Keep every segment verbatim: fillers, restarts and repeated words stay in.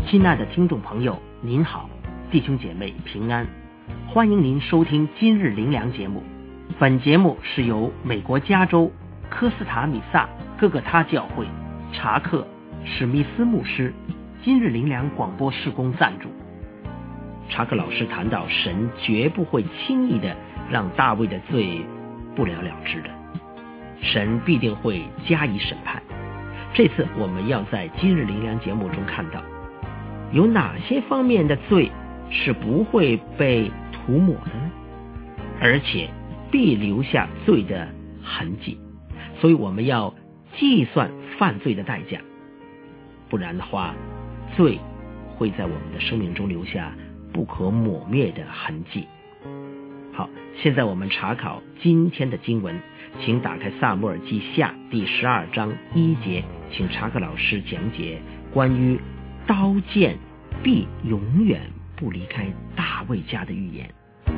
亲爱的听众朋友，您好，弟兄姐妹平安，欢迎您收听今日灵粮节目。本节目是由美国加州科斯塔米萨哥哥他教会查克史密斯牧师今日灵粮广播事工赞助。查克老师谈到，神绝不会轻易的让大卫的罪不了了之的，神必定会加以审判。这次我们要在今日灵粮节目中看到，有哪些方面的罪是不会被涂抹的呢？而且必留下罪的痕迹，所以我们要计算犯罪的代价，不然的话，罪会在我们的生命中留下不可抹灭的痕迹。好，现在我们查考今天的经文，请打开撒母耳记下第十二章一节，请查克老师讲解关于刀剑必永远不离开大卫家的预言。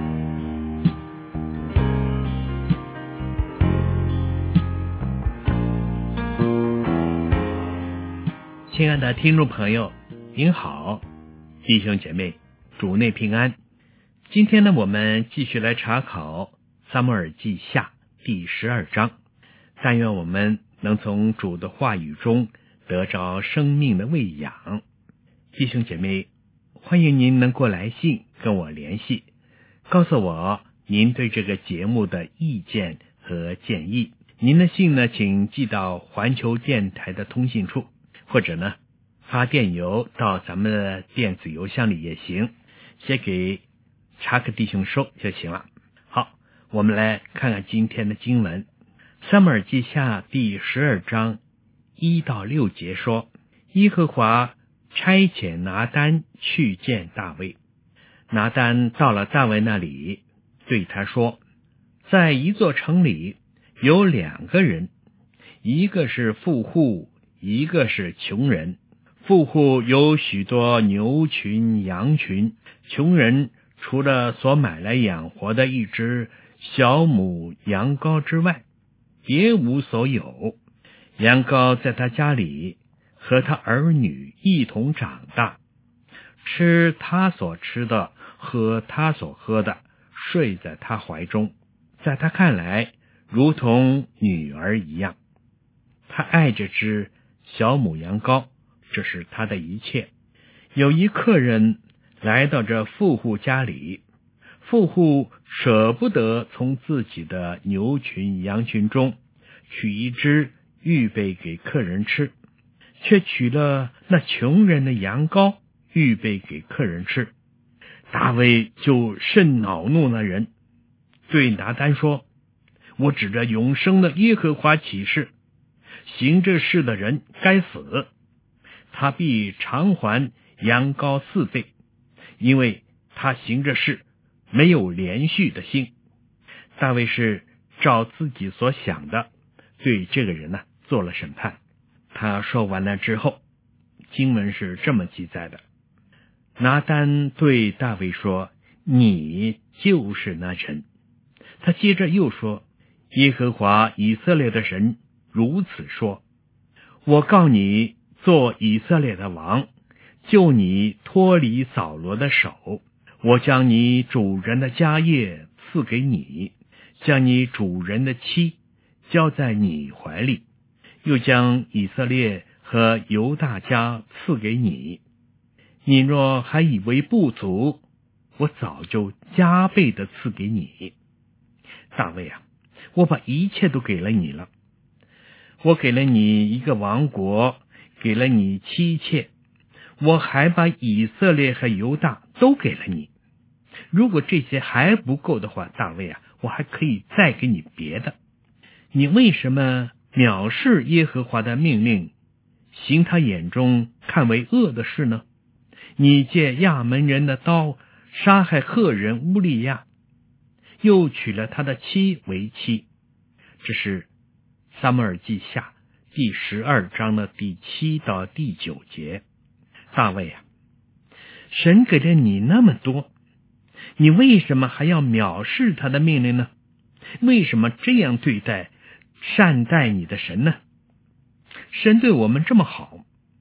亲爱的听众朋友，您好，弟兄姐妹，主内平安。今天呢，我们继续来查考撒母耳记下第十二章，但愿我们能从主的话语中得着生命的喂养。弟兄姐妹，欢迎您能够来信跟我联系，告诉我您对这个节目的意见和建议。您的信呢，请寄到环球电台的通信处，或者呢发电邮到咱们的电子邮箱里也行，写给查克弟兄收就行了。好，我们来看看今天的经文。撒母耳记下第十二章一到六节说，耶和华差遣拿单去见大卫。拿单到了大卫那里，对他说，在一座城里有两个人，一个是富户，一个是穷人。富户有许多牛群羊群，穷人除了所买来养活的一只小母羊羔之外，别无所有。羊羔在他家里和他儿女一同长大，吃他所吃的，喝他所喝的，睡在他怀中，在他看来如同女儿一样。他爱这只小母羊羔，这是他的一切。有一客人来到这富户家里，富户舍不得从自己的牛群羊群中取一只预备给客人吃，却取了那穷人的羊羔预备给客人吃。大卫就甚恼怒那人，对拿单说，我指着永生的耶和华起誓，行这事的人该死，他必偿还羊羔四倍，因为他行这事没有连续的心。大卫是照自己所想的对这个人呢、啊、做了审判。他说完了之后，经文是这么记载的，拿单对大卫说，你就是那人。他接着又说，耶和华以色列的神如此说，我告你做以色列的王，救你脱离扫罗的手，我将你主人的家业赐给你，将你主人的妻交在你怀里，又将以色列和犹大家赐给你。你若还以为不足，我早就加倍的赐给你。大卫啊，我把一切都给了你了，我给了你一个王国，给了你妻妾，我还把以色列和犹大都给了你。如果这些还不够的话，大卫啊，我还可以再给你别的。你为什么藐视耶和华的命令，行他眼中看为恶的事呢？你借亚门人的刀杀害赫人乌利亚，又娶了他的妻为妻。这是撒母耳记下第十二章的第七到第九节。大卫啊，神给了你那么多，你为什么还要藐视他的命令呢？为什么这样对待善待你的神呢？神对我们这么好，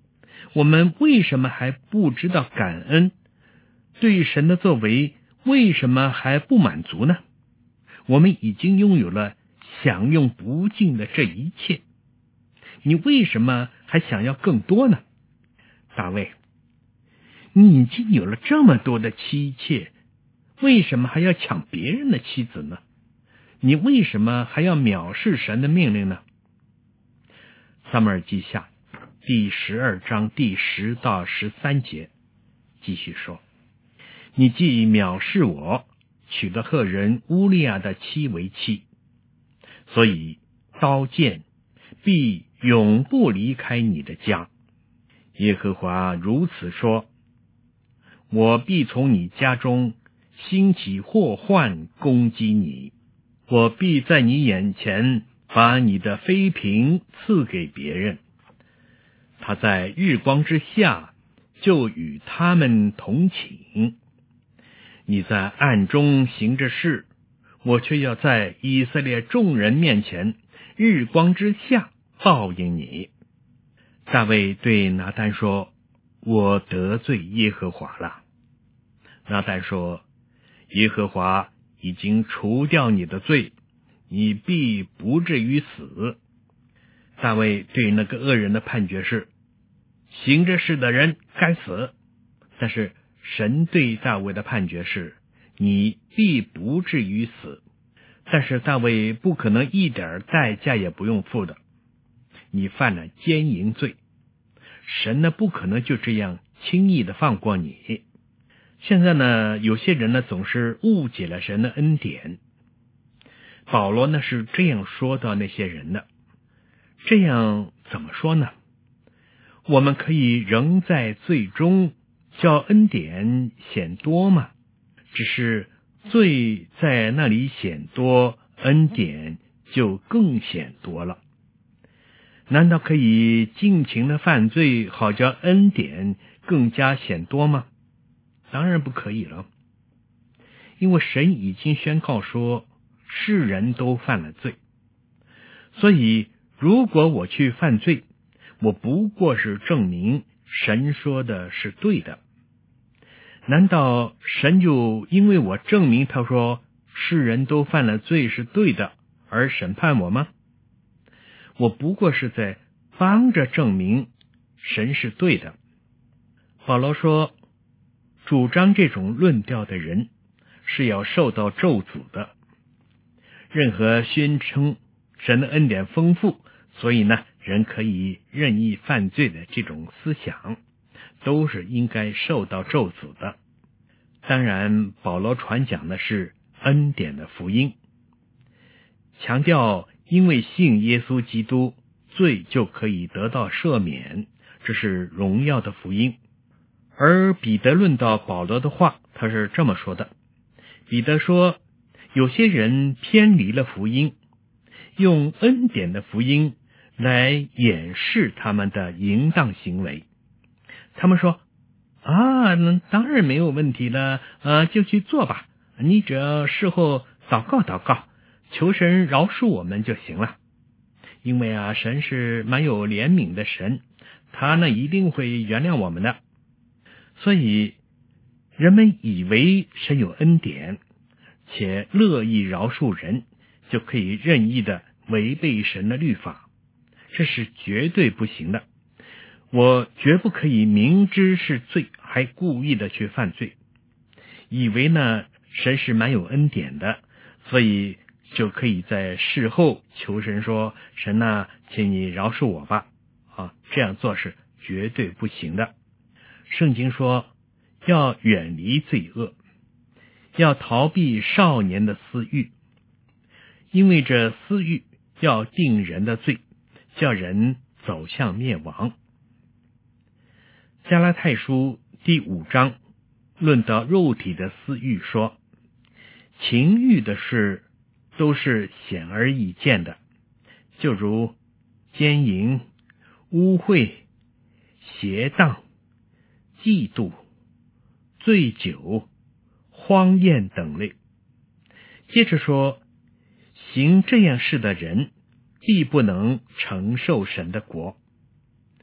我们为什么还不知道感恩？对神的作为为什么还不满足呢？我们已经拥有了享用不尽的这一切，你为什么还想要更多呢？大卫，你已经有了这么多的妻妾，为什么还要抢别人的妻子呢？你为什么还要藐视神的命令呢？撒母耳记下第十二章第十到十三节继续说，你既藐视我，娶了赫人乌利亚的妻为妻，所以刀剑必永不离开你的家。耶和华如此说，我必从你家中兴起祸患攻击你，我必在你眼前把你的妃嫔赐给别人，他在日光之下就与他们同寝。你在暗中行着事，我却要在以色列众人面前日光之下报应你。大卫对拿单说，我得罪耶和华了。拿单说，耶和华已经除掉你的罪，你必不至于死。大卫对那个恶人的判决是，行这事的人该死。但是神对大卫的判决是，你必不至于死。但是大卫不可能一点代价也不用付的，你犯了奸淫罪，神呢不可能就这样轻易的放过你。现在呢，有些人呢总是误解了神的恩典。保罗呢是这样说到那些人的，这样怎么说呢？我们可以仍在罪中，叫恩典显多吗？只是罪在那里显多，恩典就更显多了。难道可以尽情的犯罪，好叫恩典更加显多吗？当然不可以了。因为神已经宣告说，世人都犯了罪。所以如果我去犯罪，我不过是证明神说的是对的。难道神就因为我证明他说世人都犯了罪是对的而审判我吗？我不过是在帮着证明神是对的。保罗说，主张这种论调的人是要受到咒诅的。任何宣称神的恩典丰富，所以呢人可以任意犯罪的这种思想，都是应该受到咒诅的。当然保罗传讲的是恩典的福音，强调因为信耶稣基督，罪就可以得到赦免，这是荣耀的福音。而彼得论到保罗的话，他是这么说的，彼得说，有些人偏离了福音，用恩典的福音来掩饰他们的淫荡行为。他们说，啊，那当然没有问题了，呃，就去做吧，你只要事后祷告祷告，求神饶恕我们就行了。因为啊，神是蛮有怜悯的神，他呢一定会原谅我们的。所以人们以为神有恩典，且乐意饶恕人，就可以任意的违背神的律法，这是绝对不行的。我绝不可以明知是罪还故意的去犯罪，以为呢神是蛮有恩典的，所以就可以在事后求神说，神啊，请你饶恕我吧。啊，这样做是绝对不行的。圣经说，要远离罪恶，要逃避少年的私欲，因为这私欲要定人的罪，叫人走向灭亡。加拉太书第五章论到肉体的私欲说，情欲的事都是显而易见的，就如奸淫、污秽、邪荡、嫉妒、醉酒、荒宴等类。接着说，行这样事的人必不能承受神的国。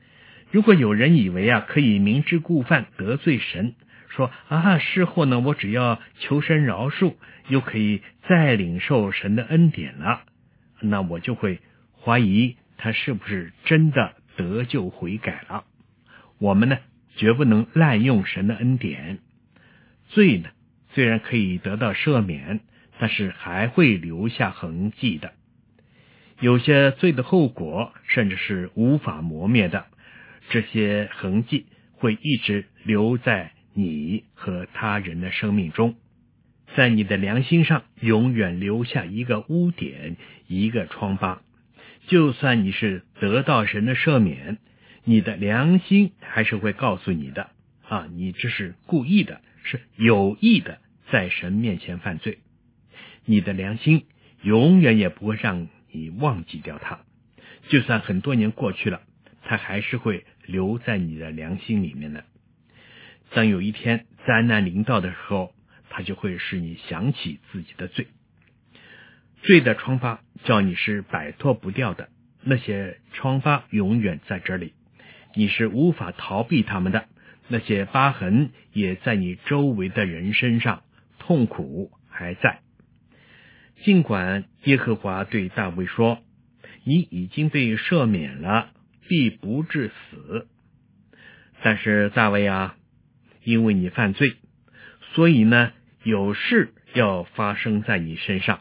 如果有人以为啊可以明知故犯得罪神，说啊事后呢我只要求神饶恕，又可以再领受神的恩典了，那我就会怀疑他是不是真的得救悔改了。我们呢绝不能滥用神的恩典。罪呢虽然可以得到赦免，但是还会留下痕迹的。有些罪的后果甚至是无法磨灭的，这些痕迹会一直留在你和他人的生命中，在你的良心上永远留下一个污点，一个疮疤。就算你是得到神的赦免，你的良心还是会告诉你的啊，你这是故意的，是有意的在神面前犯罪。你的良心永远也不会让你忘记掉它，就算很多年过去了，它还是会留在你的良心里面的。当有一天灾难临到的时候，它就会使你想起自己的罪。罪的疮疤叫你是摆脱不掉的，那些疮疤永远在这里，你是无法逃避他们的。那些疤痕也在你周围的人身上，痛苦还在。尽管耶和华对大卫说，你已经被赦免了，必不致死，但是大卫啊，因为你犯罪，所以呢有事要发生在你身上。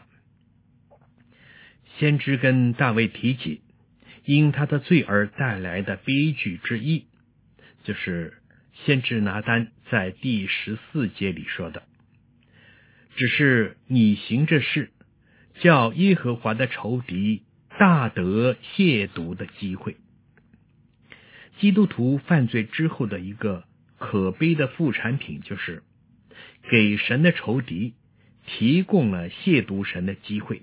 先知跟大卫提起因他的罪而带来的悲剧之一，就是先知拿单在第十四节里说的，只是你行这事，叫耶和华的仇敌大得亵渎的机会。基督徒犯罪之后的一个可悲的副产品，就是给神的仇敌提供了亵渎神的机会。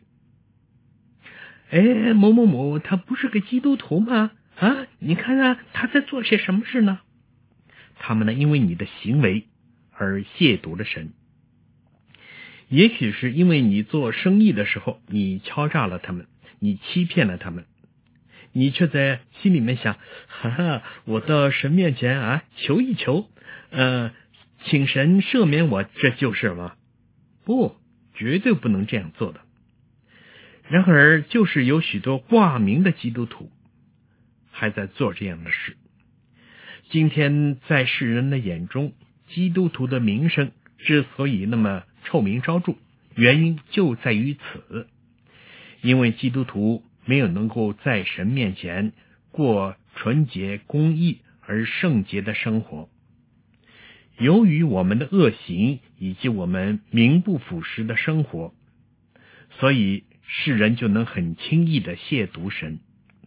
哎，某某某他不是个基督徒吗？啊，你看啊，他在做些什么事呢？他们呢，因为你的行为而亵渎了神。也许是因为你做生意的时候，你敲诈了他们，你欺骗了他们，你却在心里面想，哈哈，我到神面前啊求一求，呃，请神赦免我，这就是吗？不，绝对不能这样做的。然而，就是有许多挂名的基督徒还在做这样的事。今天在世人的眼中，基督徒的名声之所以那么臭名昭著，原因就在于此。因为基督徒没有能够在神面前过纯洁、公义而圣洁的生活。由于我们的恶行以及我们名不副实的生活，所以世人就能很轻易的亵渎神。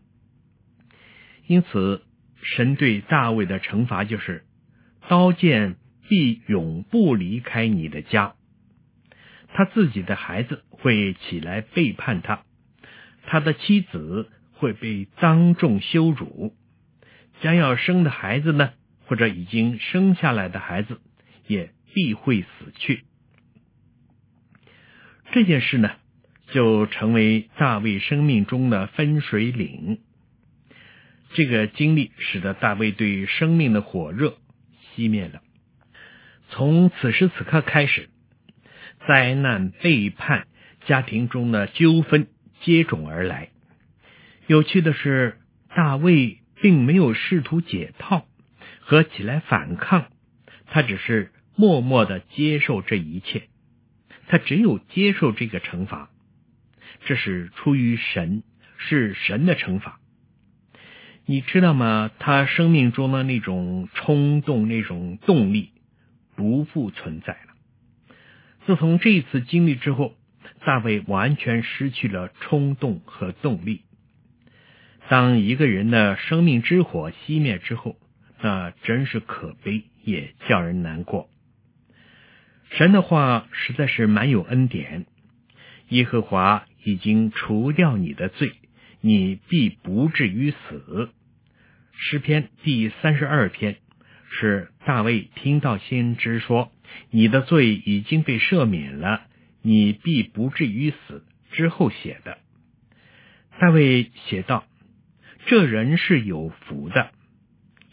因此神对大卫的惩罚就是刀剑必永不离开你的家，他自己的孩子会起来背叛他，他的妻子会被当众羞辱，将要生的孩子呢，或者已经生下来的孩子也必会死去。这件事呢就成为大卫生命中的分水岭。这个经历使得大卫对生命的火热熄灭了。从此时此刻开始，灾难、背叛、家庭中的纠纷接踵而来。有趣的是，大卫并没有试图解套和起来反抗，他只是默默的接受这一切。他只有接受这个惩罚，这是出于神，是神的惩罚。你知道吗？他生命中的那种冲动、那种动力不复存在了。自从这一次经历之后，大卫完全失去了冲动和动力。当一个人的生命之火熄灭之后，那真是可悲，也叫人难过。神的话实在是蛮有恩典，耶和华已经除掉你的罪，你必不至于死。诗篇第三十二篇是大卫听到先知说，你的罪已经被赦免了，你必不至于死之后写的。大卫写道，这人是有福的，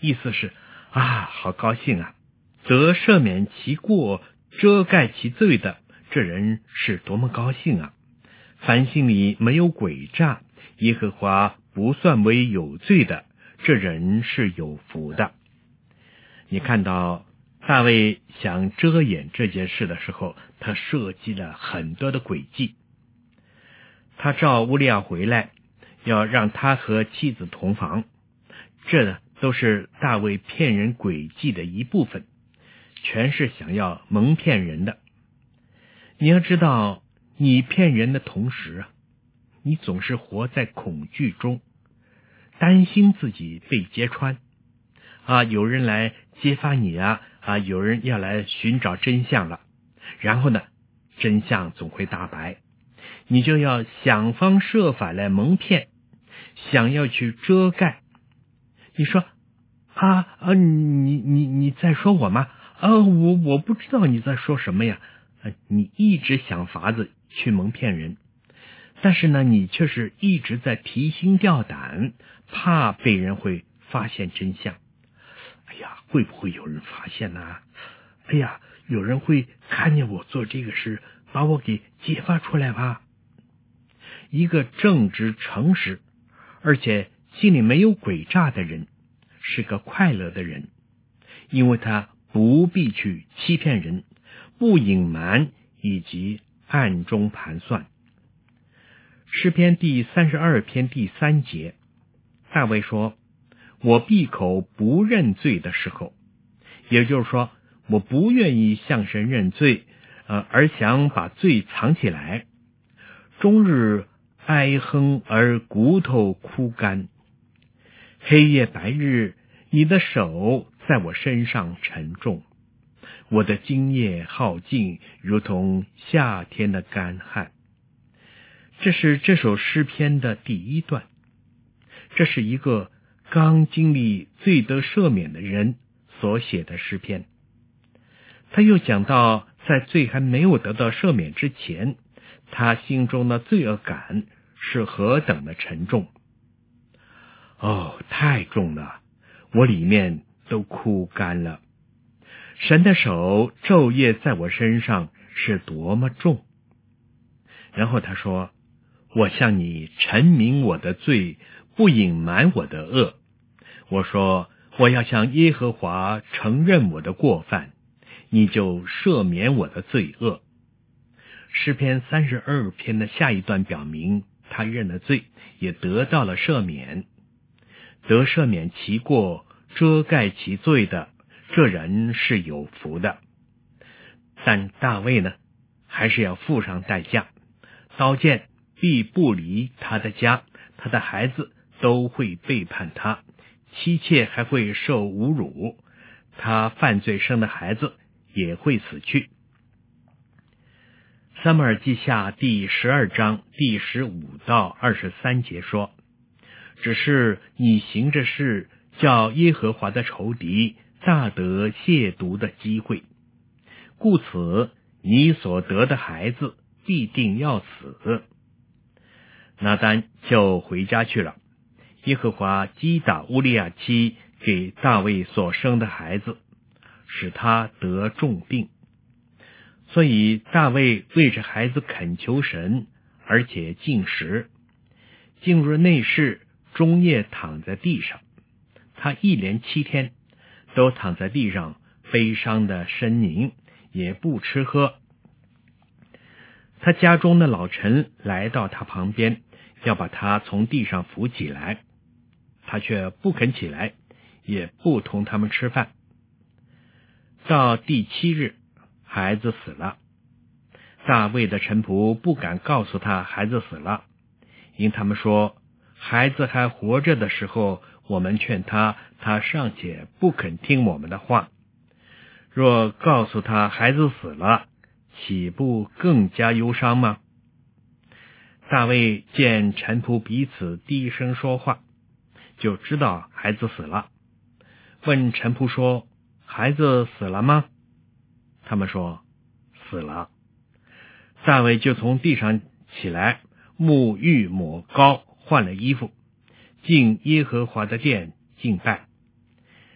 意思是啊，好高兴啊，得赦免其过，遮盖其罪的，这人是多么高兴啊！凡心里没有诡诈，耶和华不算为有罪的，这人是有福的。你看到大卫想遮掩这件事的时候，他设计了很多的诡计。他召乌利亚回来，要让他和妻子同房，这都是大卫骗人诡计的一部分，全是想要蒙骗人的。你要知道，你骗人的同时啊，你总是活在恐惧中，担心自己被揭穿啊，有人来揭发你啊，啊，有人要来寻找真相了，然后呢，真相总会大白，你就要想方设法来蒙骗，想要去遮盖。你说啊啊，你你你在说我吗？啊，我我不知道你在说什么呀。啊，你一直想法子去蒙骗人，但是呢，你却是一直在提心吊胆，怕被人会发现真相。哎呀，会不会有人发现呢、啊？哎呀，有人会看见我做这个事，把我给揭发出来吧？一个正直诚实，而且心里没有诡诈的人，是个快乐的人，因为他不必去欺骗人，不隐瞒以及暗中盘算。诗篇第三十二篇第三节，大卫说，我闭口不认罪的时候，也就是说，我不愿意向神认罪，呃，而想把罪藏起来，终日哀哼而骨头枯干，黑夜白日，你的手在我身上沉重，我的精液耗尽，如同夏天的干旱。这是这首诗篇的第一段，这是一个刚经历罪得赦免的人所写的诗篇。他又讲到，在罪还没有得到赦免之前，他心中的罪恶感是何等的沉重。哦，太重了，我里面都枯干了。神的手昼夜在我身上是多么重。然后他说，我向你陈明我的罪，不隐瞒我的恶。我说，我要向耶和华承认我的过犯，你就赦免我的罪恶。诗篇三十二篇的下一段表明，他认了罪，也得到了赦免。得赦免其过，遮盖其罪的，这人是有福的。但大卫呢，还是要付上代价，刀剑必不离他的家，他的孩子都会背叛他，妻妾还会受侮辱，他犯罪生的孩子也会死去。撒母耳记下第十二章第十五到二十三节说，只是你行这事，叫耶和华的仇敌大得亵渎的机会，故此你所得的孩子必定要死。拿单就回家去了。耶和华击打乌利亚妻给大卫所生的孩子，使他得重病。所以大卫为着孩子恳求神，而且禁食，进入内室，终夜躺在地上。他一连七天都躺在地上，悲伤的呻吟，也不吃喝。他家中的老臣来到他旁边，要把他从地上扶起来，他却不肯起来，也不同他们吃饭。到第七日，孩子死了。大卫的臣仆不敢告诉他孩子死了，因他们说，孩子还活着的时候，我们劝他，他尚且不肯听我们的话。若告诉他孩子死了，岂不更加忧伤吗？大卫见臣仆彼此低声说话，就知道孩子死了，问臣仆说，孩子死了吗？他们说，死了。大卫就从地上起来，沐浴抹膏，换了衣服，进耶和华的殿敬拜，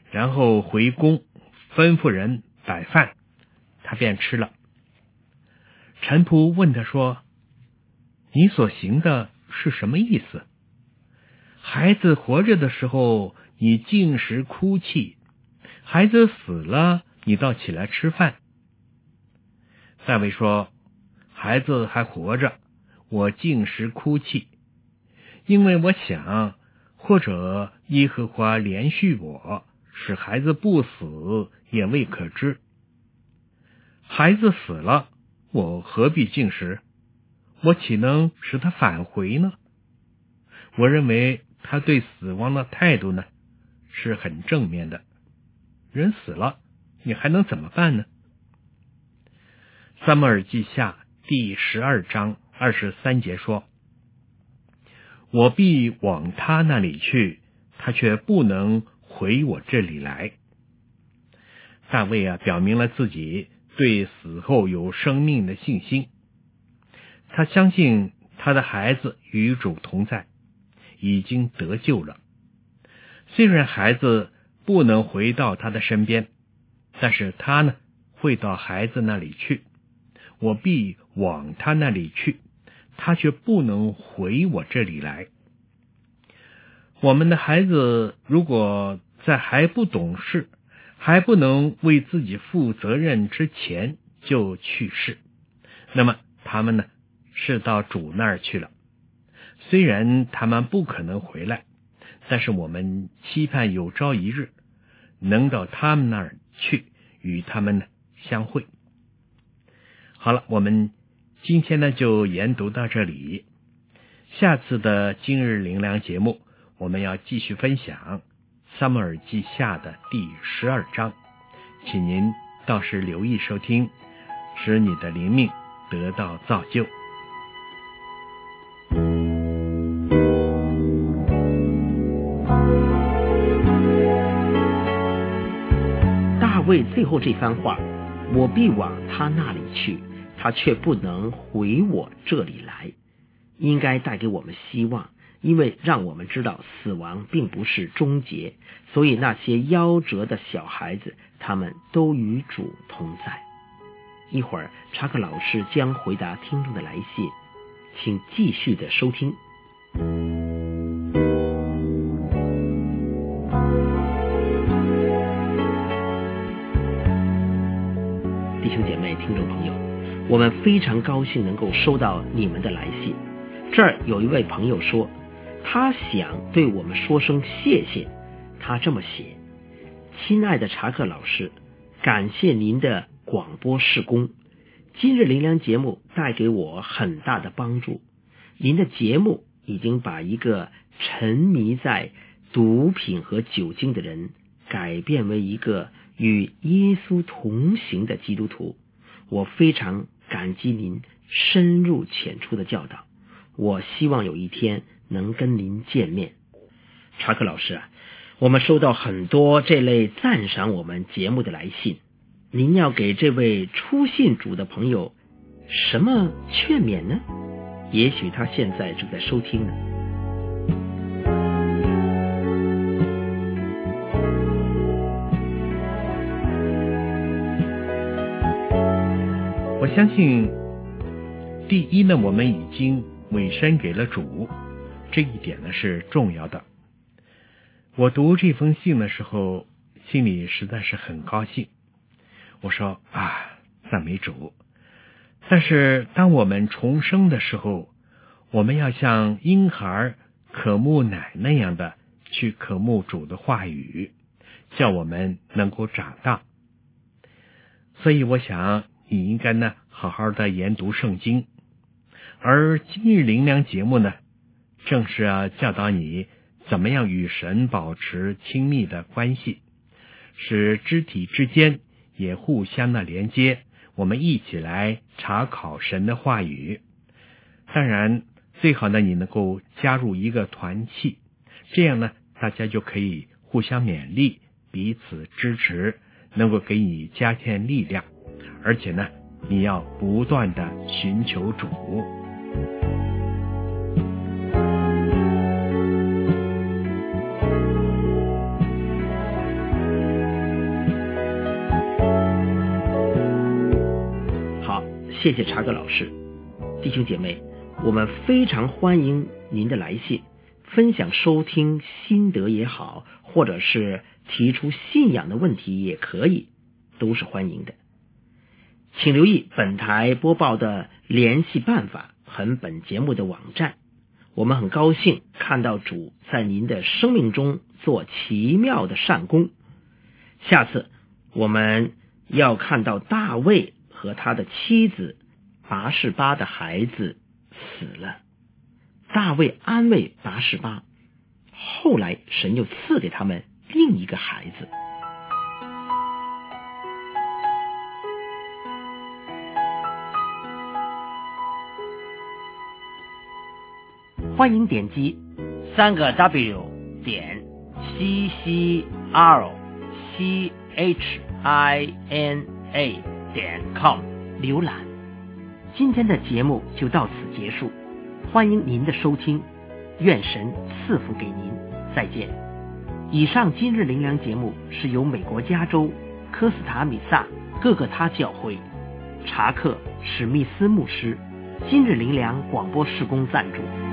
然后回宫吩咐人摆饭，他便吃了。臣仆问他说：你所行的是什么意思？孩子活着的时候你禁食哭泣，孩子死了你倒起来吃饭。大卫说：孩子还活着，我禁食哭泣，因为我想，或者耶和华连续我，使孩子不死也未可知。孩子死了，我何必禁食？我岂能使他返回呢？我认为他对死亡的态度呢，是很正面的。人死了，你还能怎么办呢？撒母耳记下第十二章二十三节说：我必往他那里去，他却不能回我这里来。大卫啊，表明了自己对死后有生命的信心。他相信他的孩子与主同在，已经得救了。虽然孩子不能回到他的身边，但是他呢，会到孩子那里去。我必往他那里去，他却不能回我这里来。我们的孩子如果在还不懂事，还不能为自己负责任之前就去世，那么他们呢，是到主那儿去了。虽然他们不可能回来，但是我们期盼有朝一日能到他们那儿去，与他们呢相会。好了，我们今天呢就研读到这里。下次的今日灵粮节目，我们要继续分享撒母耳记下的第十二章，请您到时留意收听，使你的灵命得到造就。 大卫最后这番话，我必往他那里去，他却不能回我这里来，应该带给我们希望，因为让我们知道死亡并不是终结，所以那些夭折的小孩子，他们都与主同在。一会儿查克老师将回答听众的来信，请继续的收听。弟兄姐妹、听众朋友，我们非常高兴能够收到你们的来信。这儿有一位朋友说，他想对我们说声谢谢。他这么写：亲爱的查克老师，感谢您的广播事工，今日灵粮节目带给我很大的帮助。您的节目已经把一个沉迷在毒品和酒精的人改变为一个与耶稣同行的基督徒。我非常感激您深入浅出的教导，我希望有一天能跟您见面。查克老师啊，我们收到很多这类赞赏我们节目的来信，您要给这位初信主的朋友什么劝勉呢？也许他现在正在收听呢。 我相信第一呢，我们已经委身给了主，这一点呢是重要的。我读这封信的时候，心里实在是很高兴。我说啊，赞美主。但是当我们重生的时候，我们要像婴孩渴慕奶那样的去渴慕主的话语，叫我们能够长大。所以我想你应该呢好好的研读圣经，而今日灵粮节目呢，正是要教导你怎么样与神保持亲密的关系，使肢体之间也互相的连接，我们一起来查考神的话语。当然最好呢，你能够加入一个团契，这样呢大家就可以互相勉励，彼此支持，能够给你加添力量。而且呢，你要不断的寻求主。 谢谢查克老师。弟兄姐妹，我们非常欢迎您的来信，分享收听心得也好，或者是提出信仰的问题也可以，都是欢迎的。请留意本台播报的联系办法和本节目的网站。我们很高兴看到主在您的生命中做奇妙的善功。下次我们要看到大卫和他的妻子拔示巴的孩子死了，大卫安慰拔示巴，后来神又赐给他们另一个孩子。欢迎点击三个 W 点 C C R C H I N A 点 com 浏览。今天的节目就到此结束，欢迎您的收听，愿神赐福给您，再见。以上今日灵粮节目是由美国加州科斯塔米萨各个他教会查克史密斯牧师今日灵粮广播事工赞助。